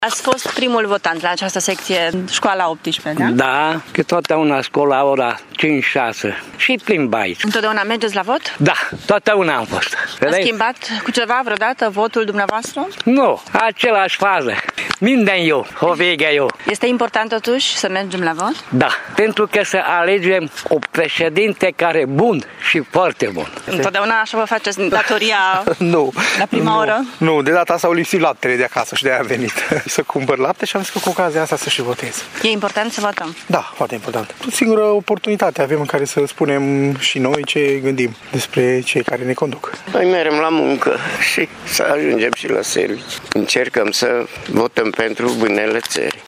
Ați fost primul votant la această secție, școala 18, da? Da, că totdeauna școala ora 5-6 și plimb aici. Întotdeauna mergeți la vot? Da, totdeauna am fost. A schimbat cu ceva vreodată votul dumneavoastră? Nu, același fază. Minden eu, o vegea eu. Este important totuși să mergem la vot? Da, pentru că să alegem o președinte care e bun și foarte bun. Întotdeauna așa vă faceți datoria Nu. la prima oră? Nu, de data asta au lipsit laptele de acasă și de-aia am venit să cumpăr lapte și am zis că cu ocazia asta să și votez. E important să votăm? Da, foarte important. O singură oportunitate avem în care să spunem și noi ce gândim despre cei care ne conduc. Noi mergem la muncă și să ajungem și la serviciu. Încercăm să votăm pentru bunele țări.